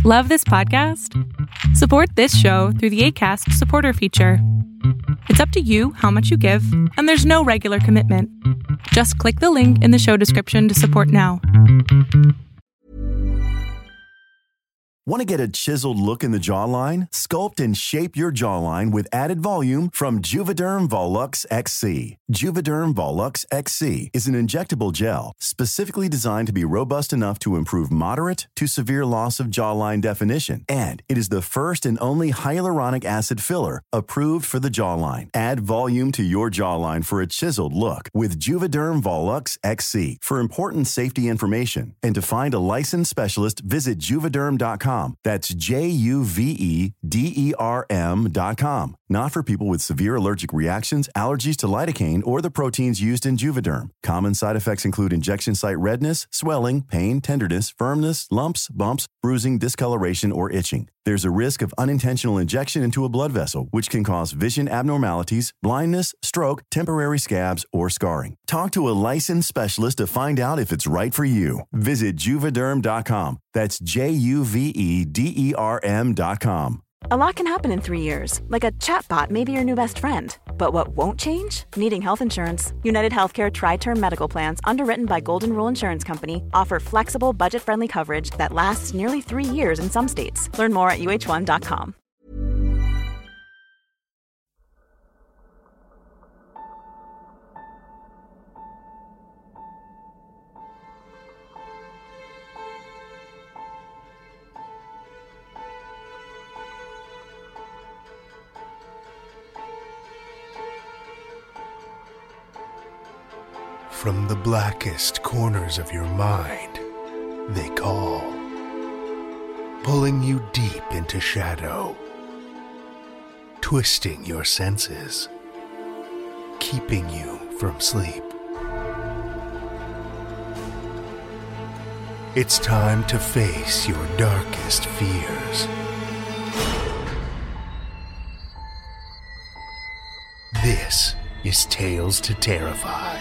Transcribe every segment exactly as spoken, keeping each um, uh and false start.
Love this podcast? Support this show through the Acast supporter feature. It's up to you how much you give, and there's no regular commitment. Just click the link in the show description to support now. Want to get a chiseled look in the jawline? Sculpt and shape your jawline with added volume from Juvederm Volux X C. Juvederm Volux X C is an injectable gel specifically designed to be robust enough to improve moderate to severe loss of jawline definition. And it is the first and only hyaluronic acid filler approved for the jawline. Add volume to your jawline for a chiseled look with Juvederm Volux X C. For important safety information and to find a licensed specialist, visit juvederm dot com. That's J U V E D E R M dot com. Not for people with severe allergic reactions, allergies to lidocaine, or the proteins used in Juvederm. Common side effects include injection site redness, swelling, pain, tenderness, firmness, lumps, bumps, bruising, discoloration, or itching. There's a risk of unintentional injection into a blood vessel, which can cause vision abnormalities, blindness, stroke, temporary scabs, or scarring. Talk to a licensed specialist to find out if it's right for you. Visit juvederm dot com. That's J U V E D E R M dot com. A lot can happen in three years, like a chatbot may be your new best friend. But what won't change? Needing health insurance. United Healthcare Tri-Term Medical Plans, underwritten by Golden Rule Insurance Company, offer flexible, budget-friendly coverage that lasts nearly three years in some states. Learn more at U H one dot com. From the blackest corners of your mind, they call, pulling you deep into shadow, twisting your senses, keeping you from sleep. It's time to face your darkest fears. This is Tales to Terrify.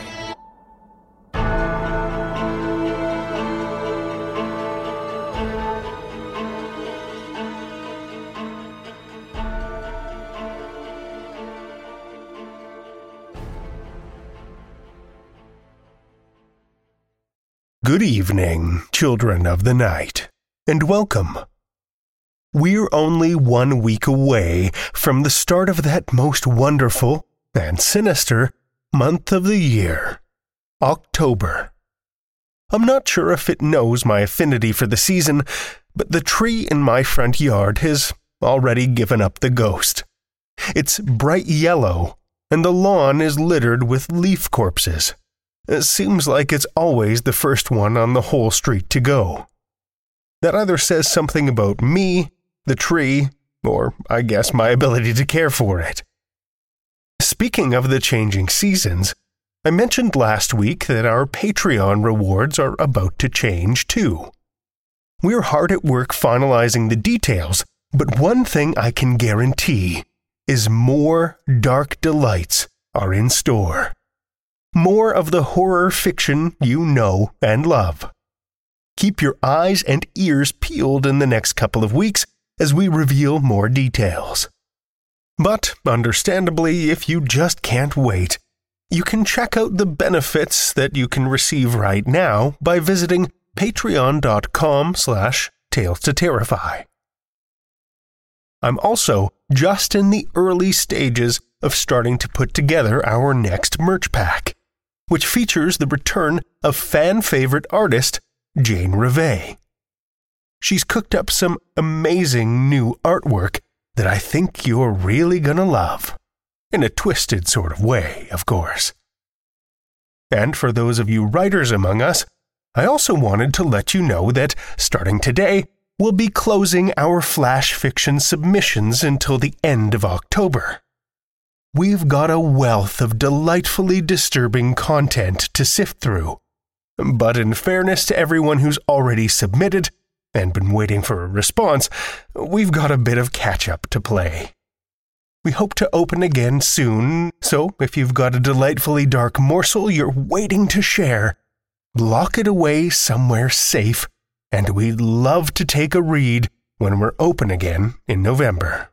Good evening, children of the night, and welcome. We're only one week away from the start of that most wonderful and sinister month of the year, October. I'm not sure if it knows my affinity for the season, but the tree in my front yard has already given up the ghost. It's bright yellow, and the lawn is littered with leaf corpses. It seems like it's always the first one on the whole street to go. That either says something about me, the tree, or I guess my ability to care for it. Speaking of the changing seasons, I mentioned last week that our Patreon rewards are about to change too. We're hard at work finalizing the details, but one thing I can guarantee is more dark delights are in store. More of the horror fiction you know and love. Keep your eyes and ears peeled in the next couple of weeks as we reveal more details. But, understandably, if you just can't wait, you can check out the benefits that you can receive right now by visiting patreon.com slash tales to terrify. I'm also just in the early stages of starting to put together our next merch pack, which features the return of fan-favorite artist Jane Revay. She's cooked up some amazing new artwork that I think you're really gonna love. In a twisted sort of way, of course. And for those of you writers among us, I also wanted to let you know that, starting today, we'll be closing our flash fiction submissions until the end of October. We've got a wealth of delightfully disturbing content to sift through. But in fairness to everyone who's already submitted and been waiting for a response, we've got a bit of catch-up to play. We hope to open again soon, so if you've got a delightfully dark morsel you're waiting to share, lock it away somewhere safe, and we'd love to take a read when we're open again in November.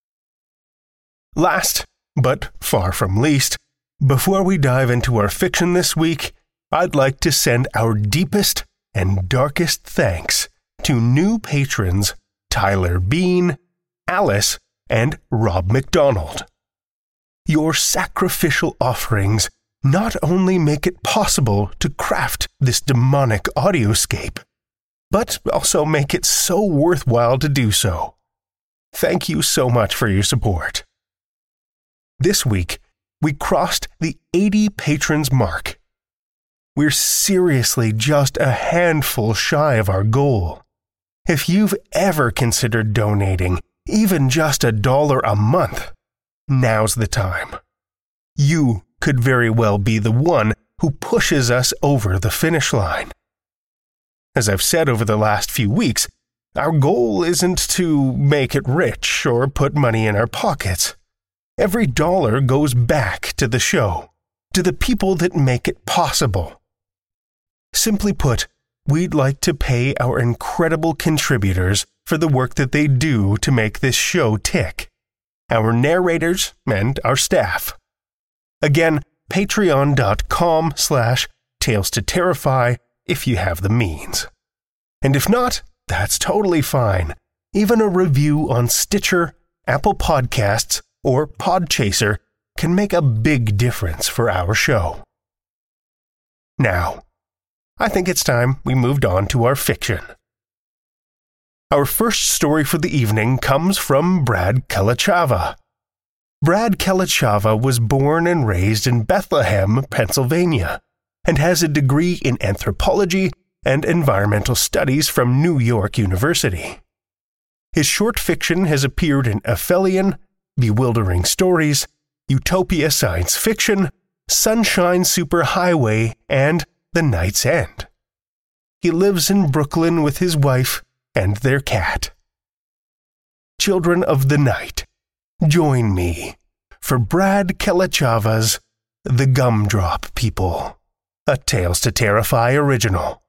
Last, but far from least, before we dive into our fiction this week, I'd like to send our deepest and darkest thanks to new patrons Tyler Bean, Alice, and Rob McDonald. Your sacrificial offerings not only make it possible to craft this demonic audioscape, but also make it so worthwhile to do so. Thank you so much for your support. This week, we crossed the eighty patrons mark. We're seriously just a handful shy of our goal. If you've ever considered donating, even just a dollar a month, now's the time. You could very well be the one who pushes us over the finish line. As I've said over the last few weeks, our goal isn't to make it rich or put money in our pockets. Every dollar goes back to the show, to the people that make it possible. Simply put, we'd like to pay our incredible contributors for the work that they do to make this show tick, our narrators and our staff. Again, patreon.com slash tales to terrify if you have the means. And if not, that's totally fine. Even a review on Stitcher, Apple Podcasts, or Podchaser can make a big difference for our show. Now, I think it's time we moved on to our fiction. Our first story for the evening comes from Brad Kalachava. Brad Kalachava was born and raised in Bethlehem, Pennsylvania, and has a degree in anthropology and environmental studies from New York University. His short fiction has appeared in Aphelion, Bewildering Stories, Utopia Science Fiction, Sunshine Superhighway, and The Night's End. He lives in Brooklyn with his wife and their cat. Children of the Night, join me for Brad Kalachava's The Gumdrop People, a Tales to Terrify original.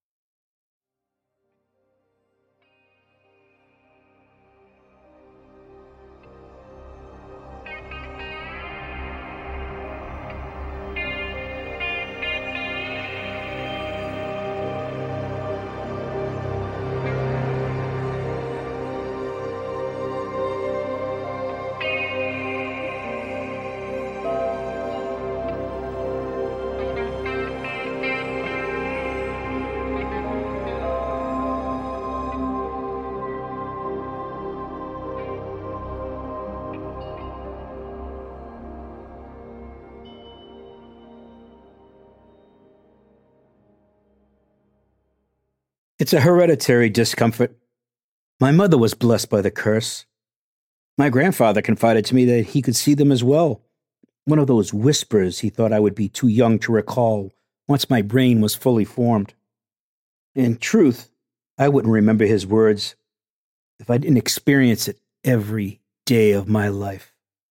It's a hereditary discomfort. My mother was blessed by the curse. My grandfather confided to me that he could see them as well. One of those whispers he thought I would be too young to recall once my brain was fully formed. In truth, I wouldn't remember his words if I didn't experience it every day of my life.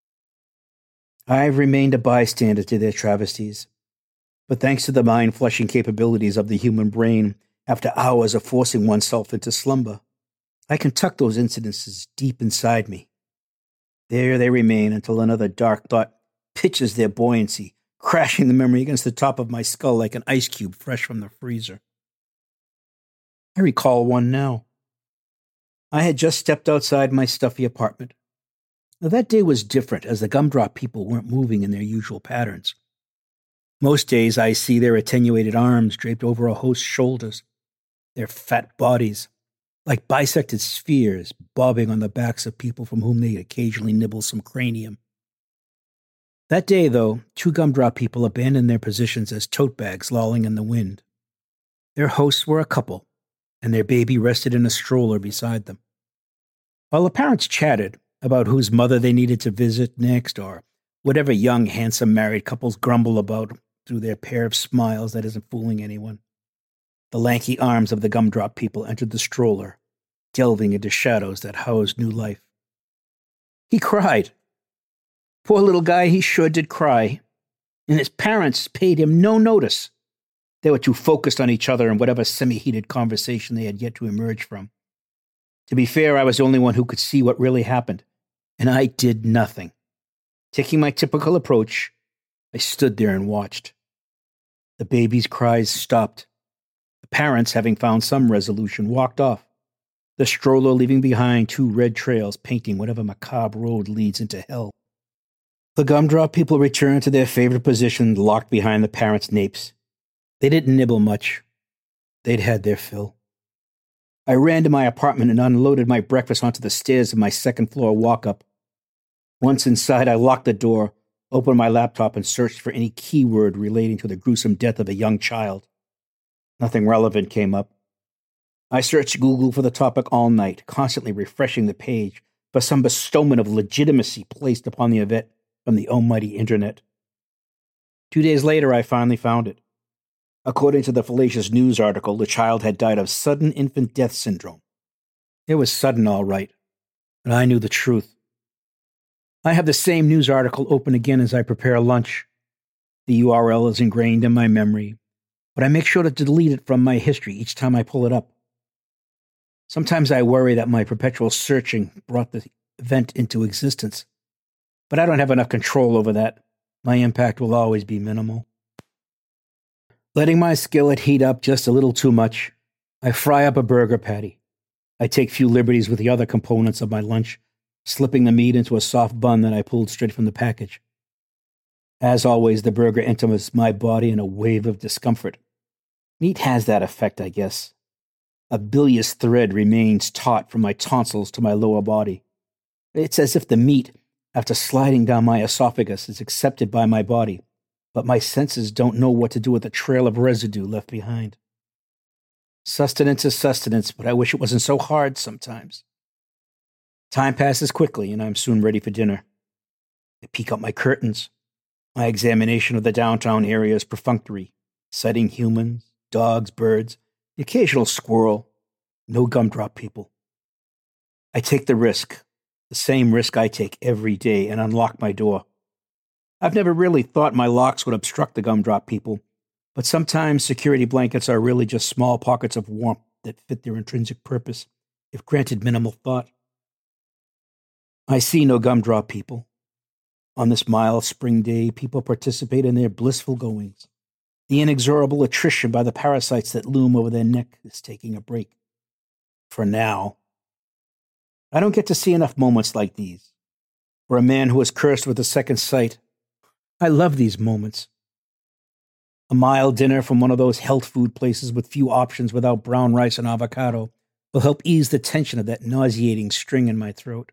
I've remained a bystander to their travesties, but thanks to the mind-flushing capabilities of the human brain, after hours of forcing oneself into slumber, I can tuck those incidences deep inside me. There they remain until another dark thought pitches their buoyancy, crashing the memory against the top of my skull like an ice cube fresh from the freezer. I recall one now. I had just stepped outside my stuffy apartment. Now, that day was different, as the Gumdrop People weren't moving in their usual patterns. Most days I see their attenuated arms draped over a host's shoulders, their fat bodies, like bisected spheres, bobbing on the backs of people from whom they occasionally nibble some cranium. That day, though, two Gumdrop People abandoned their positions as tote bags lolling in the wind. Their hosts were a couple, and their baby rested in a stroller beside them. While the parents chatted about whose mother they needed to visit next, or whatever young, handsome married couples grumble about through their pair of smiles that isn't fooling anyone, the lanky arms of the Gumdrop People entered the stroller, delving into shadows that housed new life. He cried. Poor little guy, he sure did cry. And his parents paid him no notice. They were too focused on each other and whatever semi-heated conversation they had yet to emerge from. To be fair, I was the only one who could see what really happened, and I did nothing. Taking my typical approach, I stood there and watched. The baby's cries stopped. The parents, having found some resolution, walked off, the stroller leaving behind two red trails painting whatever macabre road leads into hell. The gumdrop people returned to their favorite position, locked behind the parents' napes. They didn't nibble much. They'd had their fill. I ran to my apartment and unloaded my breakfast onto the stairs of my second-floor walk-up. Once inside, I locked the door, opened my laptop, and searched for any keyword relating to the gruesome death of a young child. Nothing relevant came up. I searched Google for the topic all night, constantly refreshing the page for some bestowment of legitimacy placed upon the event from the almighty internet. Two days later, I finally found it. According to the fallacious news article, the child had died of sudden infant death syndrome. It was sudden, all right, but I knew the truth. I have the same news article open again as I prepare lunch. The U R L is ingrained in my memory, but I make sure to delete it from my history each time I pull it up. Sometimes I worry that my perpetual searching brought the event into existence, but I don't have enough control over that. My impact will always be minimal. Letting my skillet heat up just a little too much, I fry up a burger patty. I take few liberties with the other components of my lunch, slipping the meat into a soft bun that I pulled straight from the package. As always, the burger enters my body in a wave of discomfort. Meat has that effect, I guess. A bilious thread remains taut from my tonsils to my lower body. It's as if the meat, after sliding down my esophagus, is accepted by my body, but my senses don't know what to do with the trail of residue left behind. Sustenance is sustenance, but I wish it wasn't so hard sometimes. Time passes quickly, and I'm soon ready for dinner. I peek up my curtains. My examination of the downtown area is perfunctory, sighting humans, dogs, birds, the occasional squirrel, no gumdrop people. I take the risk, the same risk I take every day, and unlock my door. I've never really thought my locks would obstruct the gumdrop people, but sometimes security blankets are really just small pockets of warmth that fit their intrinsic purpose, if granted minimal thought. I see no gumdrop people. On this mild spring day, people participate in their blissful goings. The inexorable attrition by the parasites that loom over their neck is taking a break. For now. I don't get to see enough moments like these. For a man who is cursed with a second sight, I love these moments. A mild dinner from one of those health food places with few options without brown rice and avocado will help ease the tension of that nauseating string in my throat.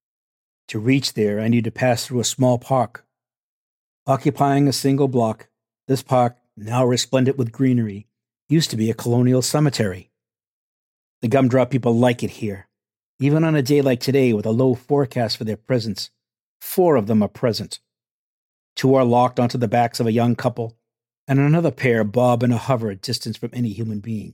To reach there, I need to pass through a small park. Occupying a single block, this park, now resplendent with greenery, used to be a colonial cemetery. The gumdrop people like it here. Even on a day like today with a low forecast for their presence, four of them are present. Two are locked onto the backs of a young couple, and another pair bob and a hover at distance from any human being.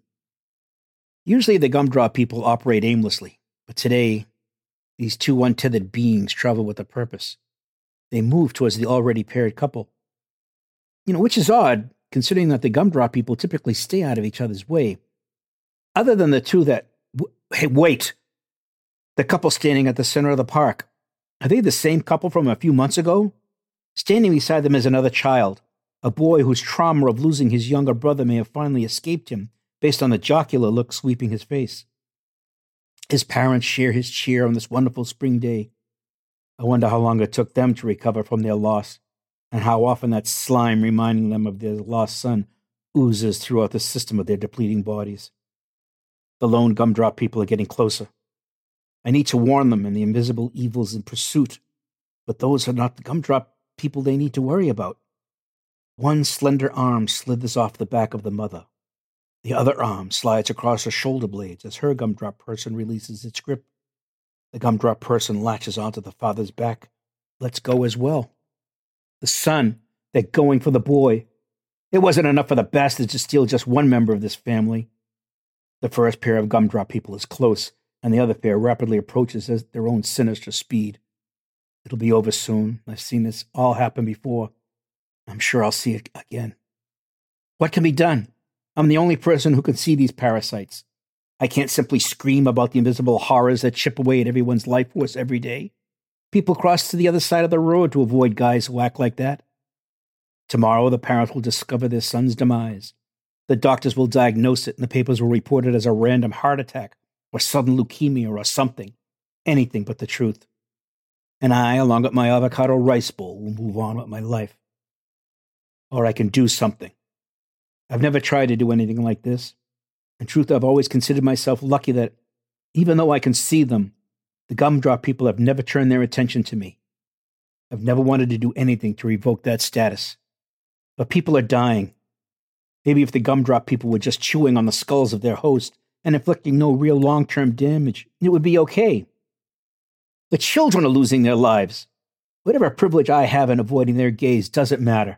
Usually the gumdrop people operate aimlessly, but today, these two untethered beings travel with a purpose. They move towards the already paired couple. You know, which is odd, considering that the gumdrop people typically stay out of each other's way. Other than the two that... W- hey, wait! The couple standing at the center of the park. Are they the same couple from a few months ago? Standing beside them is another child, a boy whose trauma of losing his younger brother may have finally escaped him, based on the jocular look sweeping his face. His parents share his cheer on this wonderful spring day. I wonder how long it took them to recover from their loss, and how often that slime reminding them of their lost son oozes throughout the system of their depleting bodies. The lone gumdrop people are getting closer. I need to warn them and the invisible evils in pursuit, but those are not the gumdrop people they need to worry about. One slender arm slithers off the back of the mother. The other arm slides across her shoulder blades as her gumdrop person releases its grip. The gumdrop person latches onto the father's back, lets go as well. The son, they're going for the boy. It wasn't enough for the bastards to steal just one member of this family. The first pair of gumdrop people is close, and the other pair rapidly approaches at their own sinister speed. It'll be over soon. I've seen this all happen before. I'm sure I'll see it again. What can be done? I'm the only person who can see these parasites. I can't simply scream about the invisible horrors that chip away at everyone's life force every day. People cross to the other side of the road to avoid guys who act like that. Tomorrow, the parents will discover their son's demise. The doctors will diagnose it, and the papers will report it as a random heart attack or sudden leukemia or something. Anything but the truth. And I, along with my avocado rice bowl, will move on with my life. Or I can do something. I've never tried to do anything like this. In truth, I've always considered myself lucky that, even though I can see them, the gumdrop people have never turned their attention to me. I've never wanted to do anything to revoke that status. But people are dying. Maybe if the gumdrop people were just chewing on the skulls of their host and inflicting no real long-term damage, it would be okay. The children are losing their lives. Whatever privilege I have in avoiding their gaze doesn't matter.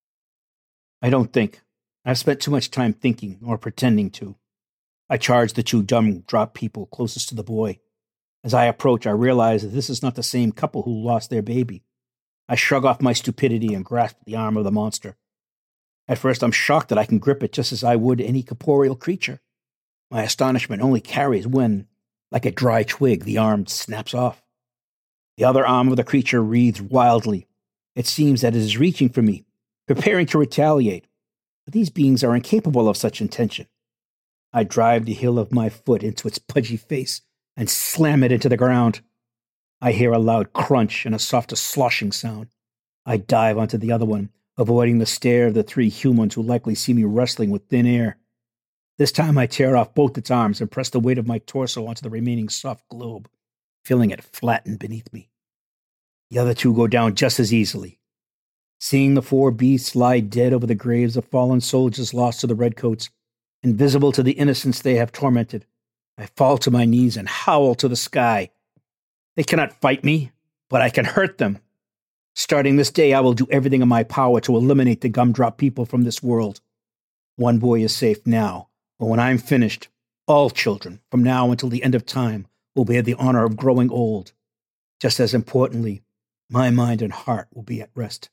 I don't think. I've spent too much time thinking or pretending to. I charge the two gumdrop people closest to the boy. As I approach, I realize that this is not the same couple who lost their baby. I shrug off my stupidity and grasp the arm of the monster. At first, I'm shocked that I can grip it just as I would any corporeal creature. My astonishment only carries when, like a dry twig, the arm snaps off. The other arm of the creature wreathes wildly. It seems that it is reaching for me, preparing to retaliate. But these beings are incapable of such intention. I drive the heel of my foot into its pudgy face and slam it into the ground. I hear a loud crunch and a soft sloshing sound. I dive onto the other one, avoiding the stare of the three humans who likely see me wrestling with thin air. This time I tear off both its arms and press the weight of my torso onto the remaining soft globe, feeling it flatten beneath me. The other two go down just as easily. Seeing the four beasts lie dead over the graves of fallen soldiers lost to the redcoats, invisible to the innocents they have tormented, I fall to my knees and howl to the sky. They cannot fight me, but I can hurt them. Starting this day, I will do everything in my power to eliminate the gumdrop people from this world. One boy is safe now, but when I'm finished, all children, from now until the end of time, will bear the honor of growing old. Just as importantly, my mind and heart will be at rest.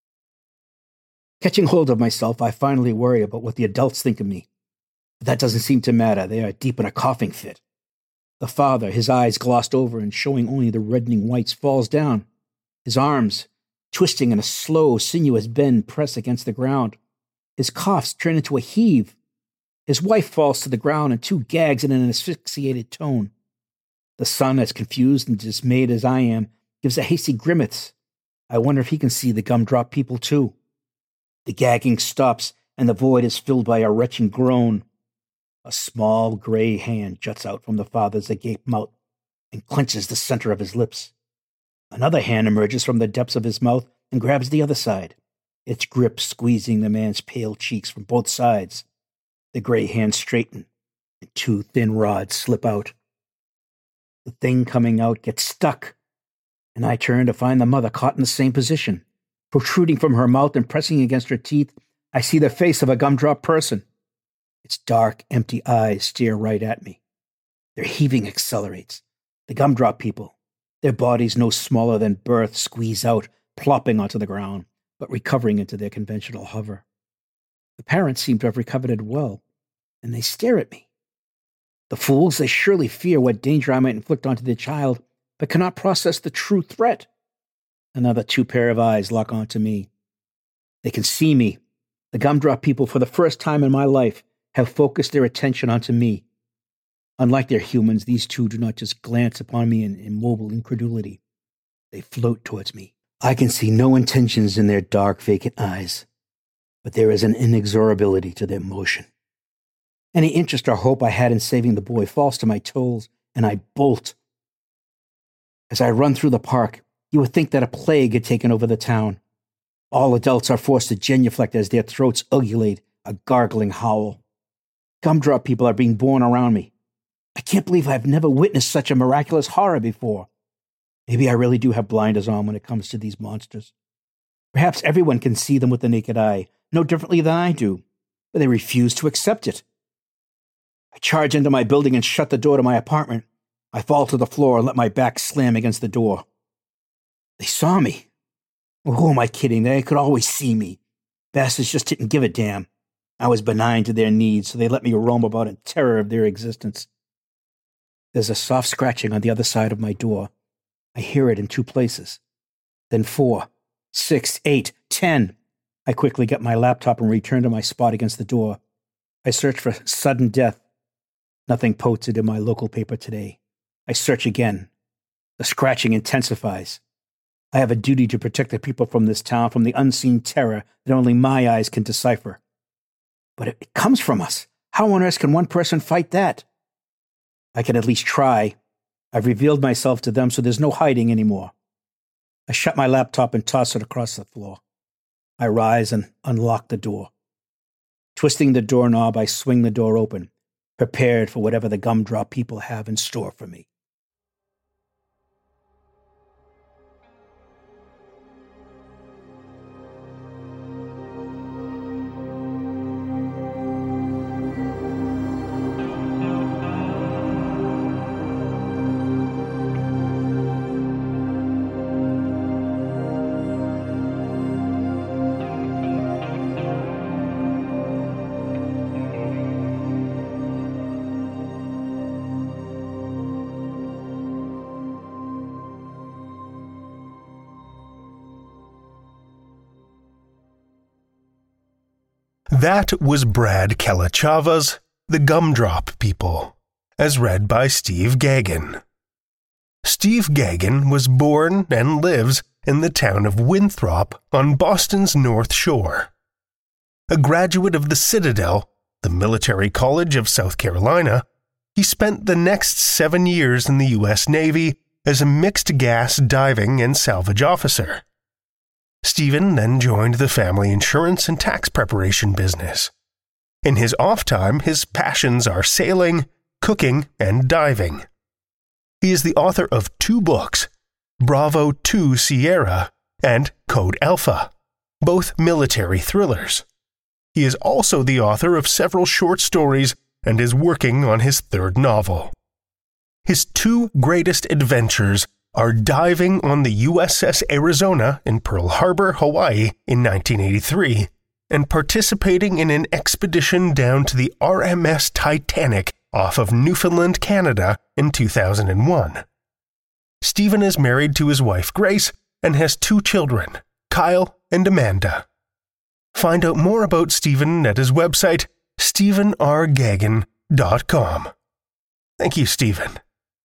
Catching hold of myself, I finally worry about what the adults think of me. But that doesn't seem to matter. They are deep in a coughing fit. The father, his eyes glossed over and showing only the reddening whites, falls down. His arms, twisting in a slow, sinuous bend, press against the ground. His coughs turn into a heave. His wife falls to the ground and too gags in an asphyxiated tone. The son, as confused and dismayed as I am, gives a hasty grimace. I wonder if he can see the gumdrop people too. The gagging stops, and the void is filled by a retching groan. A small gray hand juts out from the father's agape mouth and clenches the center of his lips. Another hand emerges from the depths of his mouth and grabs the other side, its grip squeezing the man's pale cheeks from both sides. The gray hands straighten, and two thin rods slip out. The thing coming out gets stuck, and I turn to find the mother caught in the same position. Protruding from her mouth and pressing against her teeth, I see the face of a gumdrop person. Its dark, empty eyes stare right at me. Their heaving accelerates. The gumdrop people, their bodies no smaller than birth, squeeze out, plopping onto the ground, but recovering into their conventional hover. The parents seem to have recovered it well, and they stare at me. The fools, they surely fear what danger I might inflict onto their child, but cannot process the true threat. Another two pair of eyes lock onto me. They can see me. The gumdrop people, for the first time in my life, have focused their attention onto me. Unlike their humans, these two do not just glance upon me in immobile incredulity. They float towards me. I can see no intentions in their dark, vacant eyes, but there is an inexorability to their motion. Any interest or hope I had in saving the boy falls to my toes, and I bolt. As I run through the park, you would think that a plague had taken over the town. All adults are forced to genuflect as their throats ungulate, a gargling howl. Gumdrop people are being born around me. I can't believe I've never witnessed such a miraculous horror before. Maybe I really do have blinders on when it comes to these monsters. Perhaps everyone can see them with the naked eye, no differently than I do, but they refuse to accept it. I charge into my building and shut the door to my apartment. I fall to the floor and let my back slam against the door. They saw me. Well, who am I kidding? They could always see me. Bastards just didn't give a damn. I was benign to their needs, so they let me roam about in terror of their existence. There's a soft scratching on the other side of my door. I hear it in two places. Then four, six, eight, ten. I quickly get my laptop and return to my spot against the door. I search for sudden death. Nothing posted in my local paper today. I search again. The scratching intensifies. I have a duty to protect the people from this town from the unseen terror that only my eyes can decipher. But it, it comes from us. How on earth can one person fight that? I can at least try. I've revealed myself to them, so there's no hiding anymore. I shut my laptop and toss it across the floor. I rise and unlock the door. Twisting the doorknob, I swing the door open, prepared for whatever the Gumdrop people have in store for me. That was Brad Kalachava's The Gumdrop People, as read by Steve Gagin. Steve Gagin was born and lives in the town of Winthrop on Boston's North Shore. A graduate of the Citadel, the military college of South Carolina, he spent the next seven years in the U S Navy as a mixed gas diving and salvage officer. Stephen then joined the family insurance and tax preparation business. In his off time, his passions are sailing, cooking, and diving. He is the author of two books, Bravo two Sierra and Code Alpha, both military thrillers. He is also the author of several short stories and is working on his third novel. His two greatest adventures are diving on the U S S Arizona in Pearl Harbor, Hawaii in nineteen eighty-three, and participating in an expedition down to the R M S Titanic off of Newfoundland, Canada in two thousand one. Stephen is married to his wife Grace and has two children, Kyle and Amanda. Find out more about Stephen at his website, stephen r gagin dot com. Thank you, Stephen.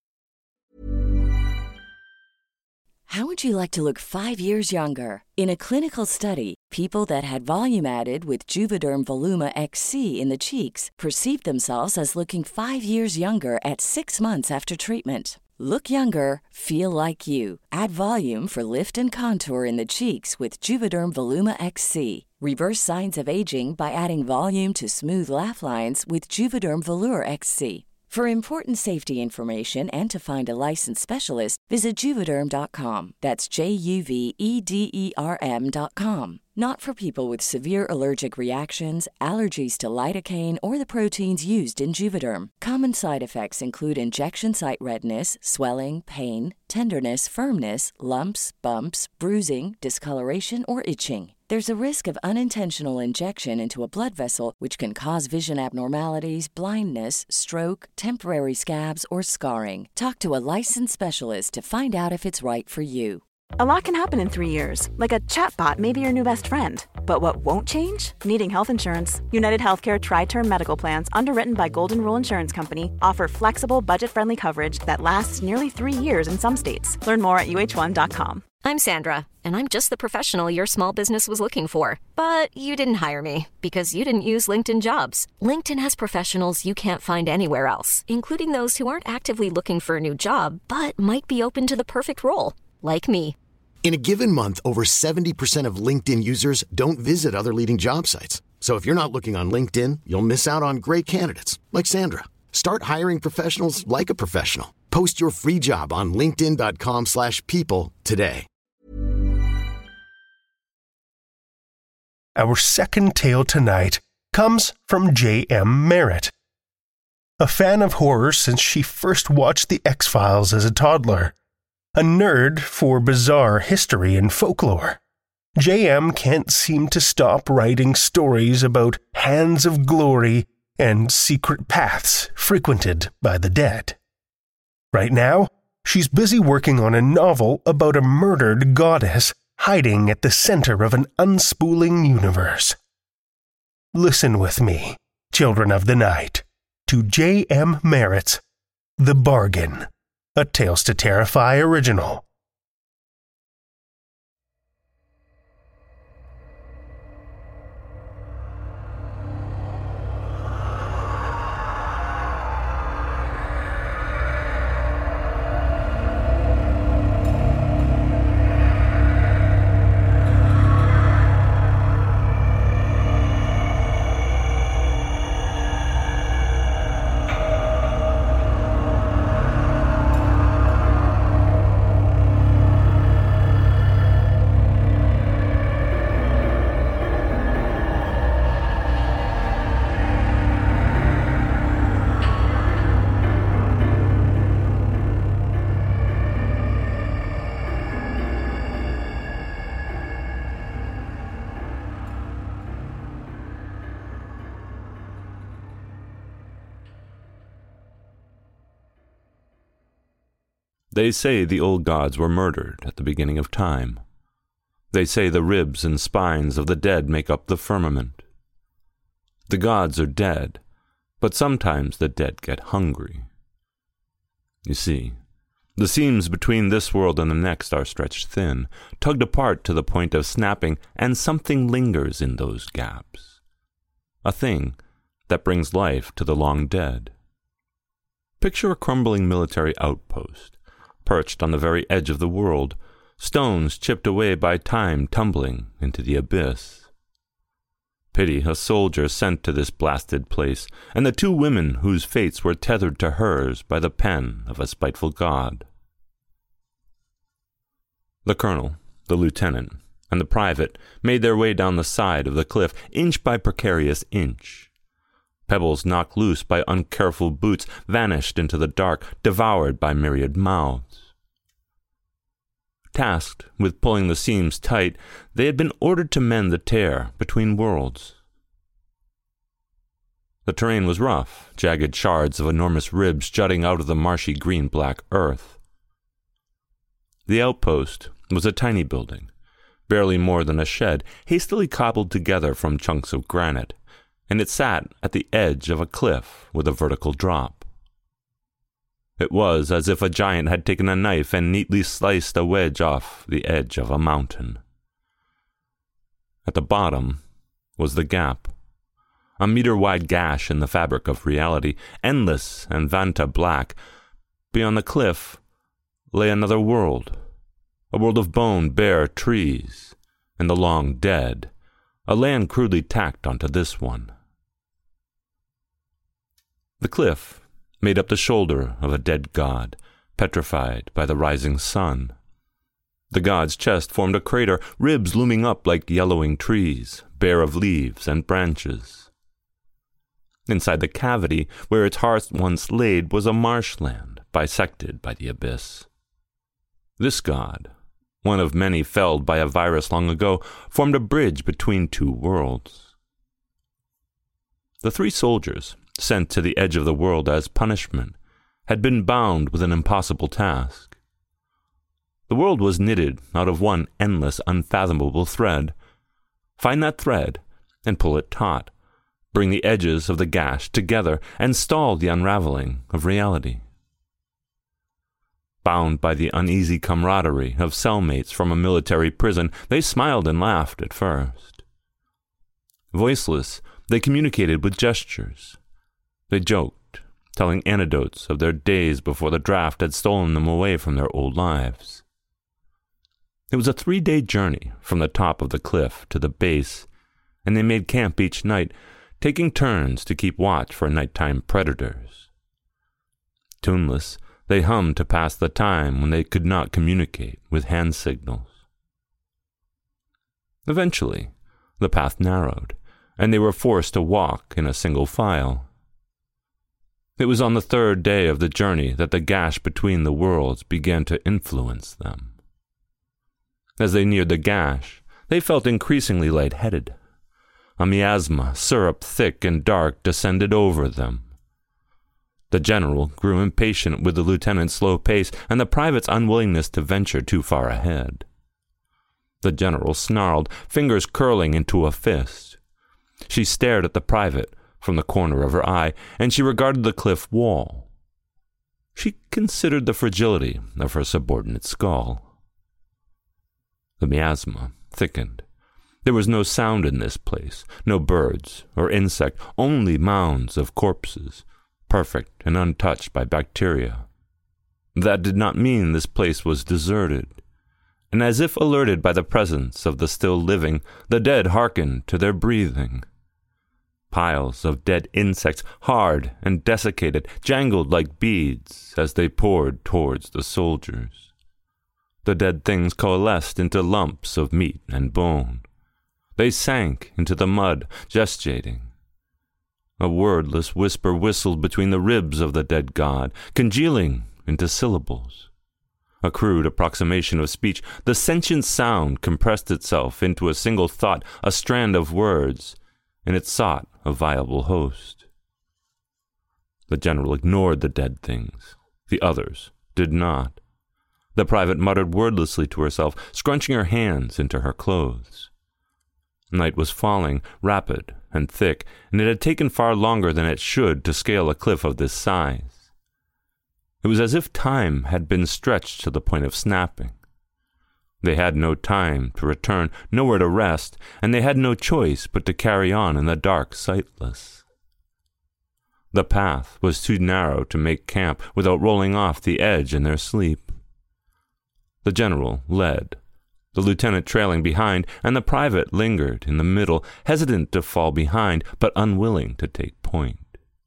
How would you like to look five years younger? In a clinical study, people that had volume added with Juvederm Voluma X C in the cheeks perceived themselves as looking five years younger at six months after treatment. Look younger, feel like you. Add volume for lift and contour in the cheeks with Juvederm Voluma X C. Reverse signs of aging by adding volume to smooth laugh lines with Juvederm Volure X C. For important safety information and to find a licensed specialist, visit Juvederm dot com. That's J U V E D E R M dot com. Not for people with severe allergic reactions, allergies to lidocaine, or the proteins used in Juvederm. Common side effects include injection site redness, swelling, pain, tenderness, firmness, lumps, bumps, bruising, discoloration, or itching. There's a risk of unintentional injection into a blood vessel, which can cause vision abnormalities, blindness, stroke, temporary scabs, or scarring. Talk to a licensed specialist to find out if it's right for you. A lot can happen in three years, like a chatbot may be your new best friend. But what won't change? Needing health insurance. United Healthcare Tri-Term Medical Plans, underwritten by Golden Rule Insurance Company, offer flexible, budget-friendly coverage that lasts nearly three years in some states. Learn more at U H one dot com. I'm Sandra, and I'm just the professional your small business was looking for. But you didn't hire me because you didn't use LinkedIn Jobs. LinkedIn has professionals you can't find anywhere else, including those who aren't actively looking for a new job, but might be open to the perfect role, like me. In a given month, over seventy percent of LinkedIn users don't visit other leading job sites. So if you're not looking on LinkedIn, you'll miss out on great candidates like Sandra. Start hiring professionals like a professional. Post your free job on linkedin dot com slash people today. Our second tale tonight comes from J M Merritt. A fan of horror since she first watched The X-Files as a toddler. A nerd for bizarre history and folklore. J M can't seem to stop writing stories about hands of glory and secret paths frequented by the dead. Right now, she's busy working on a novel about a murdered goddess hiding at the center of an unspooling universe. Listen with me, children of the night, to J M Merritt's The Bargain, a Tales to Terrify original. They say the old gods were murdered at the beginning of time. They say the ribs and spines of the dead make up the firmament. The gods are dead, but sometimes the dead get hungry. You see, the seams between this world and the next are stretched thin, tugged apart to the point of snapping, and something lingers in those gaps. A thing that brings life to the long dead. Picture a crumbling military outpost, perched on the very edge of the world, stones chipped away by time tumbling into the abyss. Pity a soldier sent to this blasted place, and the two women whose fates were tethered to hers by the pen of a spiteful god. The colonel, the lieutenant, and the private made their way down the side of the cliff, inch by precarious inch. Pebbles knocked loose by uncareful boots vanished into the dark, devoured by myriad mouths. Tasked with pulling the seams tight, they had been ordered to mend the tear between worlds. The terrain was rough, jagged shards of enormous ribs jutting out of the marshy green-black earth. The outpost was a tiny building, barely more than a shed, hastily cobbled together from chunks of granite, and it sat at the edge of a cliff with a vertical drop. It was as if a giant had taken a knife and neatly sliced a wedge off the edge of a mountain. At the bottom was the gap, a meter-wide gash in the fabric of reality, endless and vanta black. Beyond the cliff lay another world, a world of bone, bare trees, and the long dead, a land crudely tacked onto this one. The cliff made up the shoulder of a dead god, petrified by the rising sun. The god's chest formed a crater, ribs looming up like yellowing trees, bare of leaves and branches. Inside the cavity, where its heart once laid, was a marshland, bisected by the abyss. This god, one of many felled by a virus long ago, formed a bridge between two worlds. The three soldiers, sent to the edge of the world as punishment, had been bound with an impossible task. The world was knitted out of one endless, unfathomable thread. Find that thread and pull it taut. Bring the edges of the gash together and stall the unraveling of reality. Bound by the uneasy camaraderie of cellmates from a military prison, they smiled and laughed at first. Voiceless, they communicated with gestures. They joked, telling anecdotes of their days before the draft had stolen them away from their old lives. It was a three-day journey from the top of the cliff to the base, and they made camp each night, taking turns to keep watch for nighttime predators. Tuneless, they hummed to pass the time when they could not communicate with hand signals. Eventually, the path narrowed, and they were forced to walk in a single file. It was on the third day of the journey that the gash between the worlds began to influence them. As they neared the gash, they felt increasingly lightheaded. A miasma, syrup thick and dark, descended over them. The general grew impatient with the lieutenant's slow pace and the private's unwillingness to venture too far ahead. The general snarled, fingers curling into a fist. She stared at the private from the corner of her eye, and she regarded the cliff wall. She considered the fragility of her subordinate's skull. The miasma thickened. There was no sound in this place, no birds or insect, only mounds of corpses, perfect and untouched by bacteria. That did not mean this place was deserted. And as if alerted by the presence of the still living, the dead hearkened to their breathing. Piles of dead insects, hard and desiccated, jangled like beads as they poured towards the soldiers. The dead things coalesced into lumps of meat and bone. They sank into the mud, gestating. A wordless whisper whistled between the ribs of the dead god, congealing into syllables. A crude approximation of speech, the sentient sound compressed itself into a single thought, a strand of words, and it sought a viable host. The general ignored the dead things. The others did not. The private muttered wordlessly to herself, scrunching her hands into her clothes. Night was falling, rapid and thick, and it had taken far longer than it should to scale a cliff of this size. It was as if time had been stretched to the point of snapping. They had no time to return, nowhere to rest, and they had no choice but to carry on in the dark sightless. The path was too narrow to make camp without rolling off the edge in their sleep. The general led, the lieutenant trailing behind, and the private lingered in the middle, hesitant to fall behind, but unwilling to take point.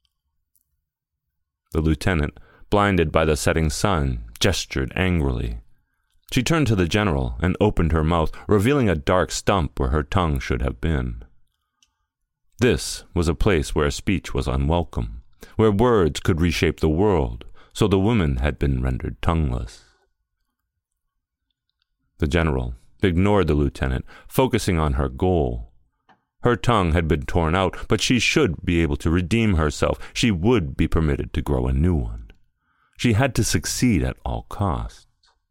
The lieutenant, blinded by the setting sun, gestured angrily. She turned to the general and opened her mouth, revealing a dark stump where her tongue should have been. This was a place where speech was unwelcome, where words could reshape the world, so the woman had been rendered tongueless. The general ignored the lieutenant, focusing on her goal. Her tongue had been torn out, but she should be able to redeem herself. She would be permitted to grow a new one. She had to succeed at all costs.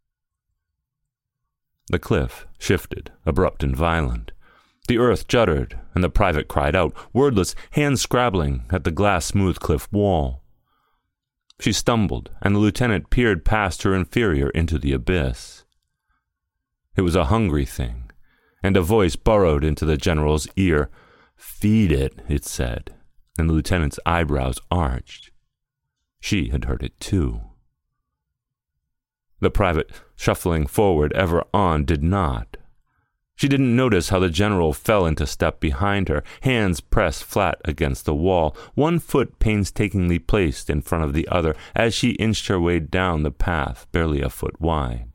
The cliff shifted, abrupt and violent. The earth juddered, and the private cried out, wordless, hands scrabbling at the glass-smooth cliff wall. She stumbled, and the lieutenant peered past her inferior into the abyss. It was a hungry thing, and a voice burrowed into the general's ear. "Feed it," it said, and the lieutenant's eyebrows arched. She had heard it too. The private, shuffling forward ever on, did not. She didn't notice how the general fell into step behind her, hands pressed flat against the wall, one foot painstakingly placed in front of the other as she inched her way down the path barely a foot wide.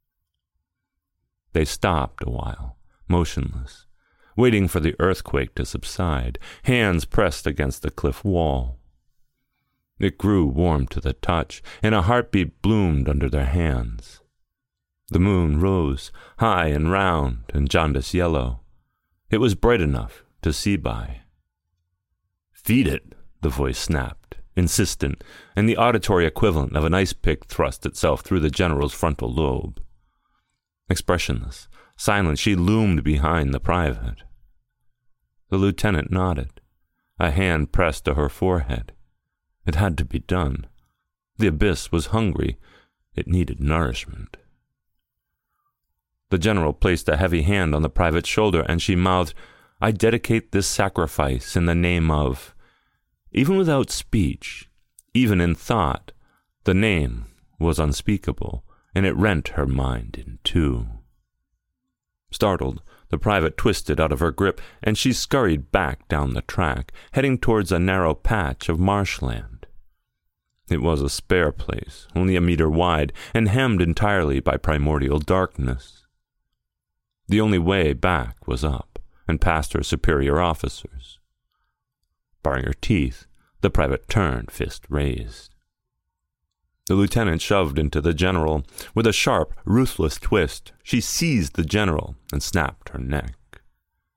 They stopped a while, motionless, waiting for the earthquake to subside, hands pressed against the cliff wall. It grew warm to the touch, and a heartbeat bloomed under their hands. The moon rose, high and round and jaundice yellow. It was bright enough to see by. "Feed it," the voice snapped, insistent, and the auditory equivalent of an ice pick thrust itself through the general's frontal lobe. Expressionless, silent, she loomed behind the private. The lieutenant nodded, a hand pressed to her forehead. It had to be done. The abyss was hungry. It needed nourishment. The general placed a heavy hand on the private's shoulder, and she mouthed, "I dedicate this sacrifice in the name of—" Even without speech, even in thought, the name was unspeakable, and it rent her mind in two. Startled, the private twisted out of her grip, and she scurried back down the track, heading towards a narrow patch of marshland. It was a spare place, only a meter wide, and hemmed entirely by primordial darkness. The only way back was up, and past her superior officers. Baring her teeth, the private turned, fist raised. The lieutenant shoved into the general. With a sharp, ruthless twist, she seized the general and snapped her neck.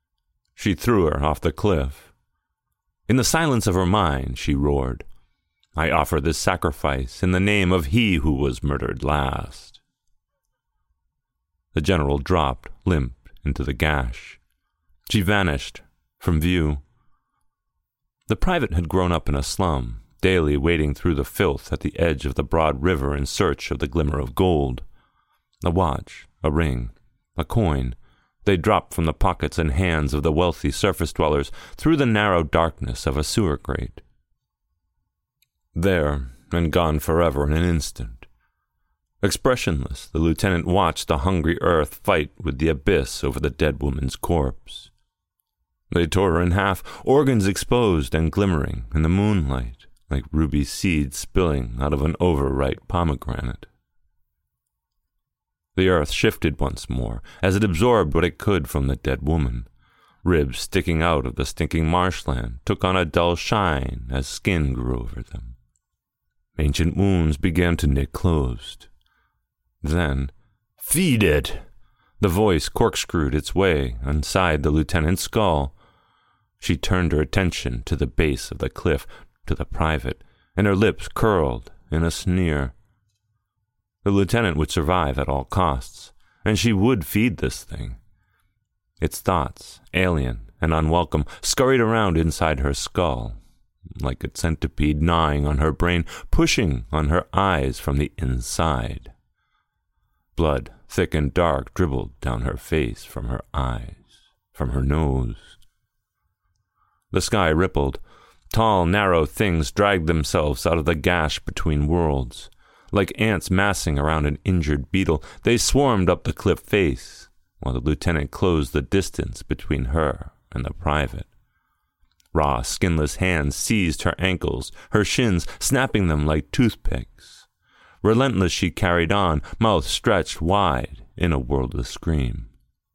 She threw her off the cliff. In the silence of her mind, she roared, I offer this sacrifice in the name of he who was murdered last." The general dropped, limp, into the gash. She vanished from view. The private had grown up in a slum, daily wading through the filth at the edge of the broad river in search of the glimmer of gold. A watch, a ring, a coin, they dropped from the pockets and hands of the wealthy surface dwellers through the narrow darkness of a sewer grate. There, and gone forever in an instant. Expressionless, the lieutenant watched the hungry earth fight with the abyss over the dead woman's corpse. They tore her in half, organs exposed and glimmering in the moonlight, like ruby seeds spilling out of an overripe pomegranate. The earth shifted once more, as it absorbed what it could from the dead woman. Ribs sticking out of the stinking marshland took on a dull shine as skin grew over them. Ancient wounds began to knit closed. Then, "Feed it!" The voice corkscrewed its way inside the lieutenant's skull. She turned her attention to the base of the cliff, to the private, and her lips curled in a sneer. The lieutenant would survive at all costs, and she would feed this thing. Its thoughts, alien and unwelcome, scurried around inside her skull, like a centipede gnawing on her brain, pushing on her eyes from the inside. Blood, thick and dark, dribbled down her face from her eyes, from her nose. The sky rippled. Tall, narrow things dragged themselves out of the gash between worlds. Like ants massing around an injured beetle, they swarmed up the cliff face, while the lieutenant closed the distance between her and the private. Raw, skinless hands seized her ankles, her shins, snapping them like toothpicks. Relentless she carried on, mouth stretched wide in a wordless scream.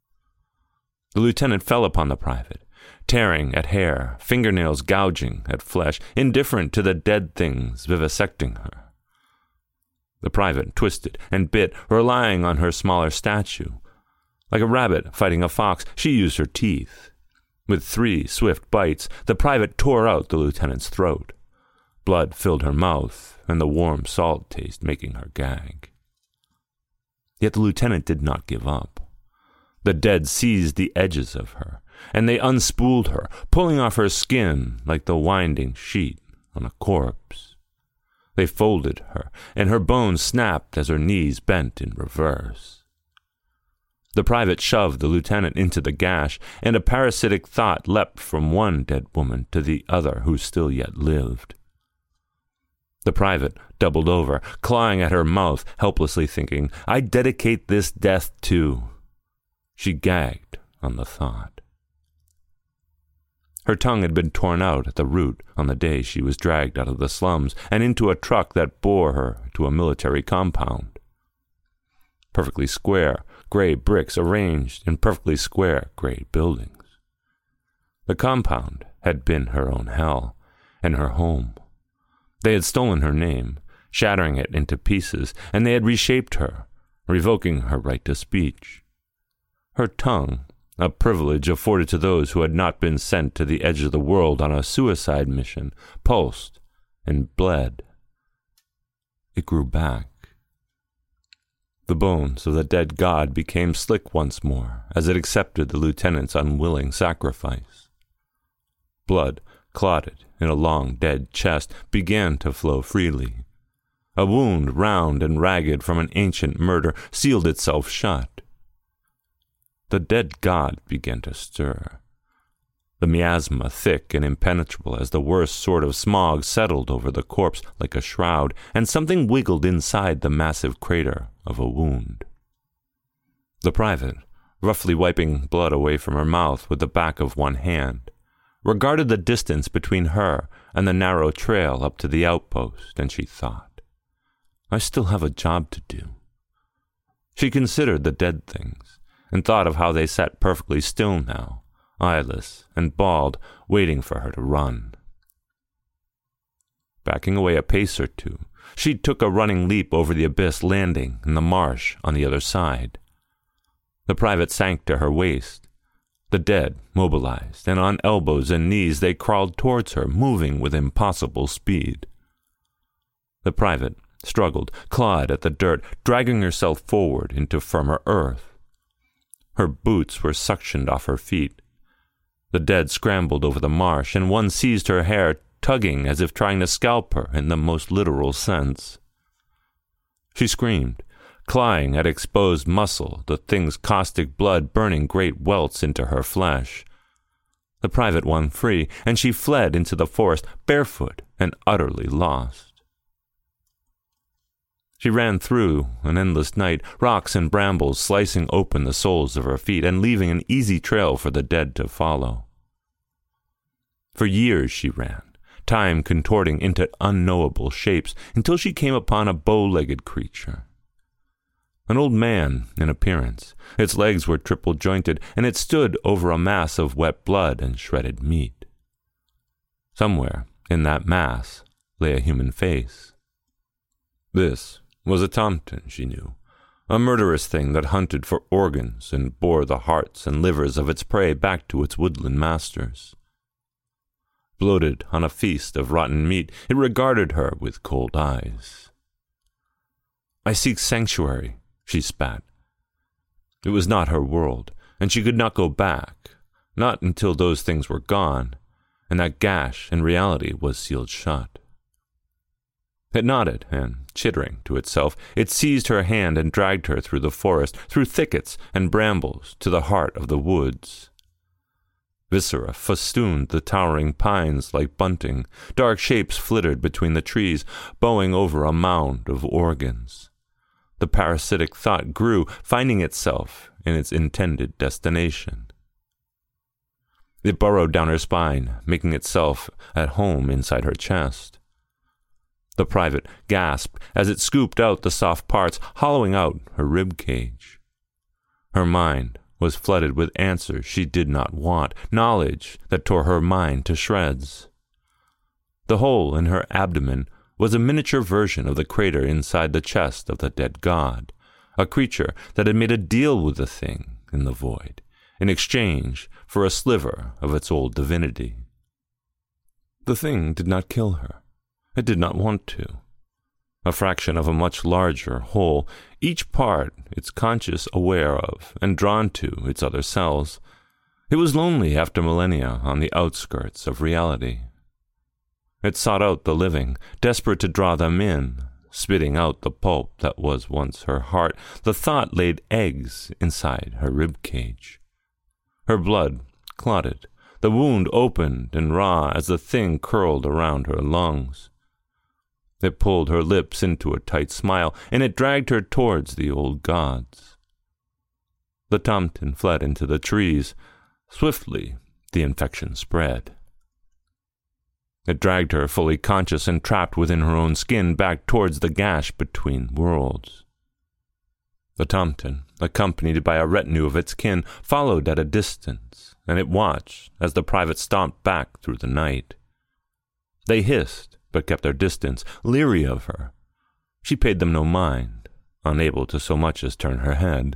The lieutenant fell upon the private, tearing at hair, fingernails gouging at flesh, indifferent to the dead things vivisecting her. The private twisted and bit, relying on her smaller stature. Like a rabbit fighting a fox, she used her teeth. With three swift bites, the private tore out the lieutenant's throat. Blood filled her mouth, and the warm salt taste making her gag. Yet the lieutenant did not give up. The dead seized the edges of her, and they unspooled her, pulling off her skin like the winding sheet on a corpse. They folded her, and her bones snapped as her knees bent in reverse. The private shoved the lieutenant into the gash, and a parasitic thought leapt from one dead woman to the other who still yet lived. The private doubled over, clawing at her mouth, helplessly thinking, "I dedicate this death to..." She gagged on the thought. Her tongue had been torn out at the root on the day she was dragged out of the slums and into a truck that bore her to a military compound. Perfectly square, gray bricks arranged in perfectly square, gray buildings. The compound had been her own hell and her home. They had stolen her name, shattering it into pieces, and they had reshaped her, revoking her right to speech. Her tongue, a privilege afforded to those who had not been sent to the edge of the world on a suicide mission, pulsed and bled. It grew back. The bones of the dead god became slick once more as it accepted the lieutenant's unwilling sacrifice. Blood, clotted in a long dead chest, began to flow freely. A wound, round and ragged from an ancient murder, sealed itself shut. The dead god began to stir. The miasma, thick and impenetrable as the worst sort of smog, settled over the corpse like a shroud, and something wiggled inside the massive crater of a wound. The private, roughly wiping blood away from her mouth with the back of one hand, regarded the distance between her and the narrow trail up to the outpost, and she thought, "I still have a job to do." She considered the dead things, and thought of how they sat perfectly still now, eyeless and bald, waiting for her to run. Backing away a pace or two, she took a running leap over the abyss, landing in the marsh on the other side. The private sank to her waist. The dead mobilized, and on elbows and knees they crawled towards her, moving with impossible speed. The private struggled, clawed at the dirt, dragging herself forward into firmer earth. Her boots were suctioned off her feet. The dead scrambled over the marsh, and one seized her hair, tugging as if trying to scalp her in the most literal sense. She screamed, clawing at exposed muscle, the thing's caustic blood burning great welts into her flesh. The private won free, and she fled into the forest, barefoot and utterly lost. She ran through an endless night, rocks and brambles slicing open the soles of her feet and leaving an easy trail for the dead to follow. For years she ran, time contorting into unknowable shapes, until she came upon a bow-legged creature. An old man in appearance. Its legs were triple-jointed, and it stood over a mass of wet blood and shredded meat. Somewhere in that mass lay a human face. This was a tomten, she knew, a murderous thing that hunted for organs and bore the hearts and livers of its prey back to its woodland masters. Bloated on a feast of rotten meat, it regarded her with cold eyes. "I seek sanctuary," she spat. It was not her world, and she could not go back, not until those things were gone, and that gash in reality was sealed shut. It nodded, and, chittering to itself, it seized her hand and dragged her through the forest, through thickets and brambles, to the heart of the woods. Viscera festooned the towering pines like bunting. Dark shapes flittered between the trees, bowing over a mound of organs. The parasitic thought grew, finding itself in its intended destination. It burrowed down her spine, making itself at home inside her chest. The private gasped as it scooped out the soft parts, hollowing out her rib cage. Her mind was flooded with answers she did not want, knowledge that tore her mind to shreds. The hole in her abdomen was a miniature version of the crater inside the chest of the dead god, a creature that had made a deal with the thing in the void, in exchange for a sliver of its old divinity. The thing did not kill her. It did not want to. A fraction of a much larger whole, each part its conscious aware of and drawn to its other cells. It was lonely after millennia on the outskirts of reality. It sought out the living, desperate to draw them in, spitting out the pulp that was once her heart. The thought laid eggs inside her rib cage. Her blood clotted, the wound opened and raw as the thing curled around her lungs. It pulled her lips into a tight smile, and it dragged her towards the old gods. The tomten fled into the trees. Swiftly, the infection spread. It dragged her, fully conscious and trapped within her own skin, back towards the gash between worlds. The tomten, accompanied by a retinue of its kin, followed at a distance, and it watched as the private stomped back through the night. They hissed, but kept their distance, leery of her. She paid them no mind, unable to so much as turn her head.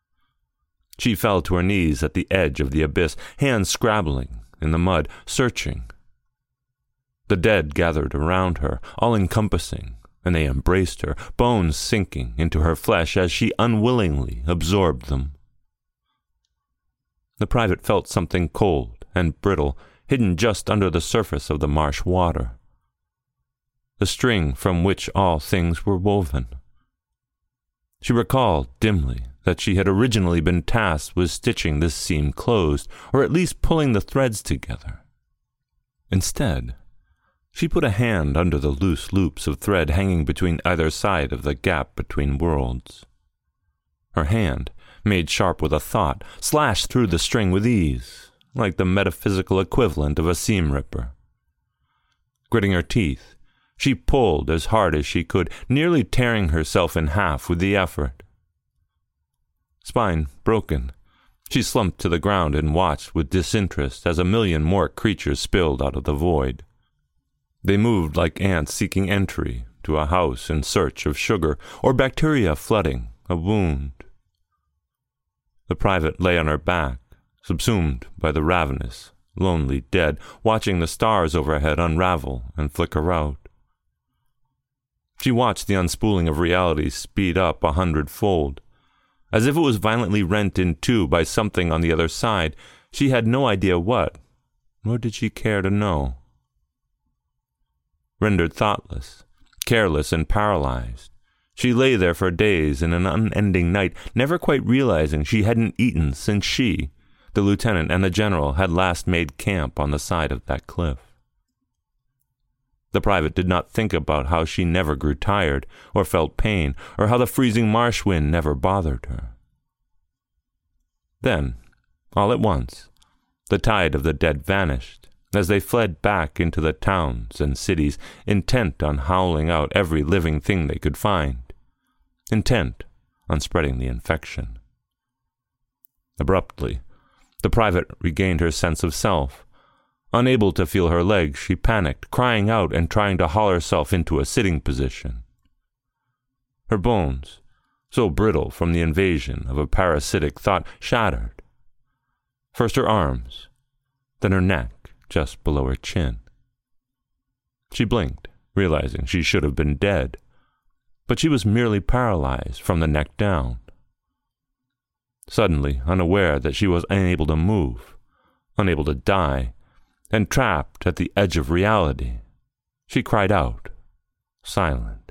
She fell to her knees at the edge of the abyss, hands scrabbling in the mud, searching. The dead gathered around her, all-encompassing, and they embraced her, bones sinking into her flesh as she unwillingly absorbed them. The private felt something cold and brittle, hidden just under the surface of the marsh water. The string from which all things were woven. She recalled dimly that she had originally been tasked with stitching this seam closed, or at least pulling the threads together. Instead, she put a hand under the loose loops of thread hanging between either side of the gap between worlds. Her hand, made sharp with a thought, slashed through the string with ease, like the metaphysical equivalent of a seam-ripper. Gritting her teeth, she pulled as hard as she could, nearly tearing herself in half with the effort. Spine broken, she slumped to the ground and watched with disinterest as a million more creatures spilled out of the void. They moved like ants seeking entry to a house in search of sugar, or bacteria flooding a wound. The private lay on her back, subsumed by the ravenous, lonely dead, watching the stars overhead unravel and flicker out. She watched the unspooling of reality speed up a hundredfold. As if it was violently rent in two by something on the other side, she had no idea what, nor did she care to know. Rendered thoughtless, careless, and paralyzed, she lay there for days in an unending night, never quite realizing she hadn't eaten since she, the lieutenant and the general, had last made camp on the side of that cliff. The private did not think about how she never grew tired or felt pain, or how the freezing marsh wind never bothered her. Then, all at once, the tide of the dead vanished, as they fled back into the towns and cities, intent on howling out every living thing they could find, intent on spreading the infection. Abruptly, the private regained her sense of self. Unable to feel her legs, she panicked, crying out and trying to haul herself into a sitting position. Her bones, so brittle from the invasion of a parasitic thought, shattered. First her arms, then her neck just below her chin. She blinked, realizing she should have been dead, but she was merely paralyzed from the neck down. Suddenly, unaware that she was unable to move, unable to die, and trapped at the edge of reality, she cried out, silent.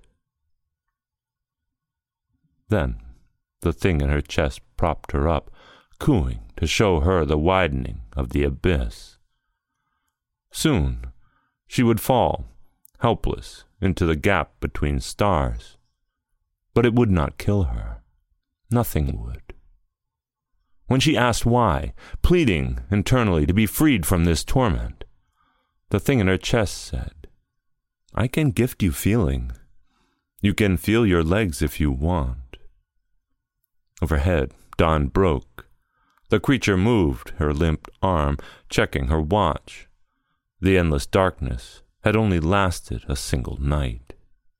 Then the thing in her chest propped her up, cooing to show her the widening of the abyss. Soon she would fall, helpless, into the gap between stars. But it would not kill her. Nothing would. When she asked why, pleading internally to be freed from this torment, the thing in her chest said, "I can gift you feeling. You can feel your legs if you want." Overhead, dawn broke. The creature moved her limp arm, checking her watch. The endless darkness had only lasted a single night.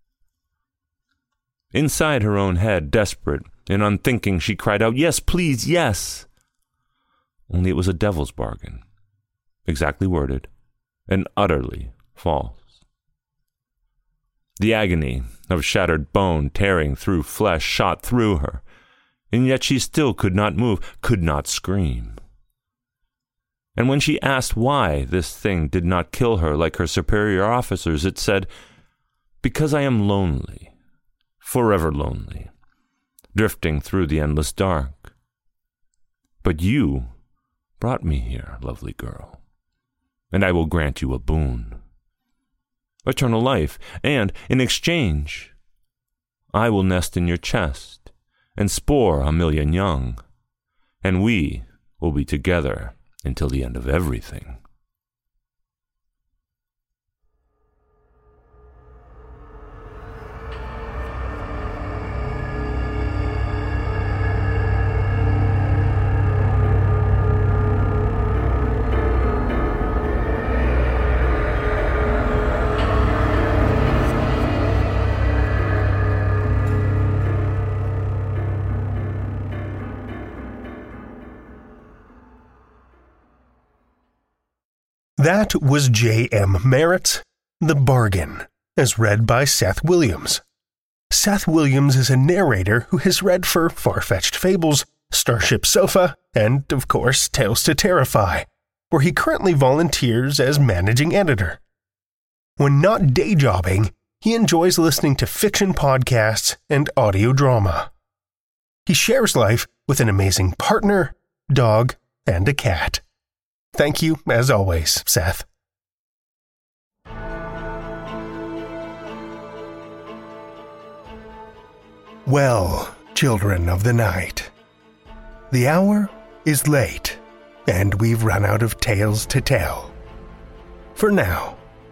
Inside her own head, desperate and unthinking, she cried out, "Yes, please, yes!" Only it was a devil's bargain, exactly worded, and utterly false. The agony of shattered bone tearing through flesh shot through her, and yet she still could not move, could not scream. And when she asked why this thing did not kill her like her superior officers, it said, "Because I am lonely, forever lonely, drifting through the endless dark. But you brought me here, lovely girl, and I will grant you a boon, eternal life, and, in exchange, I will nest in your chest and spore a million young, and we will be together until the end of everything." That was J M Merritt's The Bargain, as read by Seth Williams. Seth Williams is a narrator who has read for Far-Fetched Fables, Starship Sofa, and, of course, Tales to Terrify, where he currently volunteers as managing editor. When not day jobbing, he enjoys listening to fiction podcasts and audio drama. He shares life with an amazing partner, dog, and a cat. Thank you, as always, Seth. Well, children of the night, the hour is late, and we've run out of tales to tell. For now.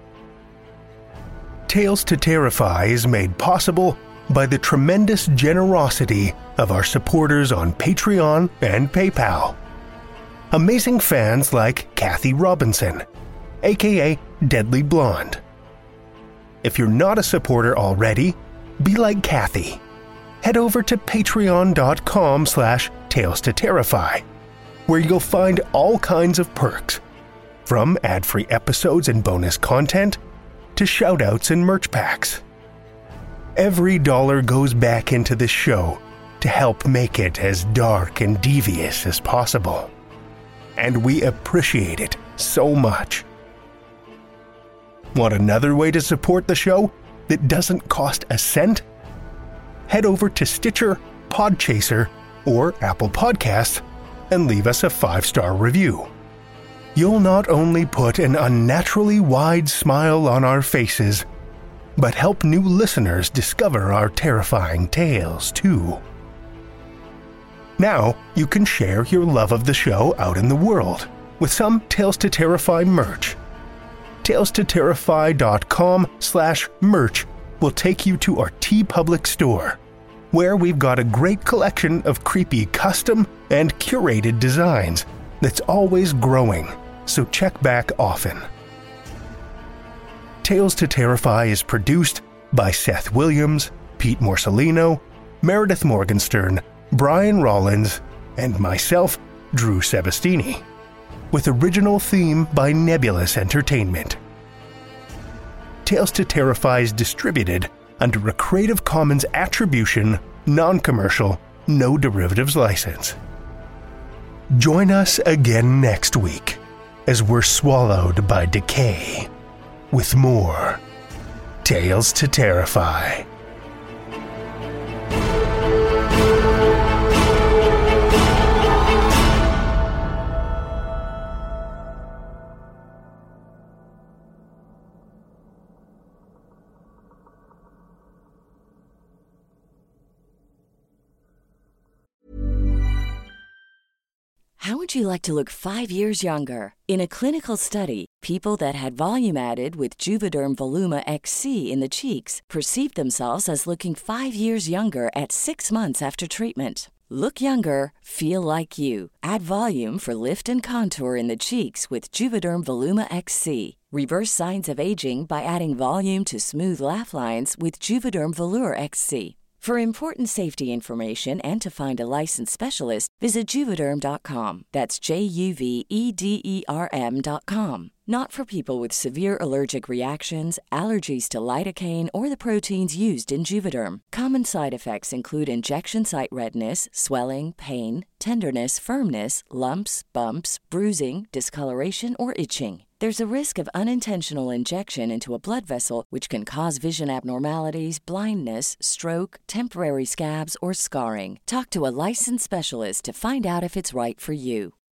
Tales to Terrify is made possible by the tremendous generosity of our supporters on Patreon and PayPal. Amazing fans like Kathy Robinson, aka Deadly Blonde. If you're not a supporter already, be like Kathy. Head over to patreon.com slash Tales to Terrify, where you'll find all kinds of perks, from ad-free episodes and bonus content to shoutouts and merch packs. Every dollar goes back into the show to help make it as dark and devious as possible. And we appreciate it so much. Want another way to support the show that doesn't cost a cent? Head over to Stitcher, Podchaser, or Apple Podcasts and leave us a five-star review. You'll not only put an unnaturally wide smile on our faces, but help new listeners discover our terrifying tales too. Now you can share your love of the show out in the world with some Tales to Terrify merch. tales to terrify dot com slash merch will take you to our TeePublic store, where we've got a great collection of creepy custom and curated designs that's always growing, so check back often. Tales to Terrify is produced by Seth Williams, Pete Morcellino, Meredith Morgenstern, Brian Rollins, and myself, Drew Sebastini, with original theme by Nebulous Entertainment. Tales to Terrify is distributed under a Creative Commons Attribution, Non-Commercial, No Derivatives license. Join us again next week as we're swallowed by decay with more Tales to Terrify. How would you like to look five years younger? In a clinical study, people that had volume added with Juvederm Voluma X C in the cheeks perceived themselves as looking five years younger at six months after treatment. Look younger, feel like you. Add volume for lift and contour in the cheeks with Juvederm Voluma X C. Reverse signs of aging by adding volume to smooth laugh lines with Juvederm Volure X C. For important safety information and to find a licensed specialist, visit Juvederm dot com. That's J U V E D E R M dot com. Not for people with severe allergic reactions, allergies to lidocaine, or the proteins used in Juvederm. Common side effects include injection site redness, swelling, pain, tenderness, firmness, lumps, bumps, bruising, discoloration, or itching. There's a risk of unintentional injection into a blood vessel, which can cause vision abnormalities, blindness, stroke, temporary scabs, or scarring. Talk to a licensed specialist to find out if it's right for you.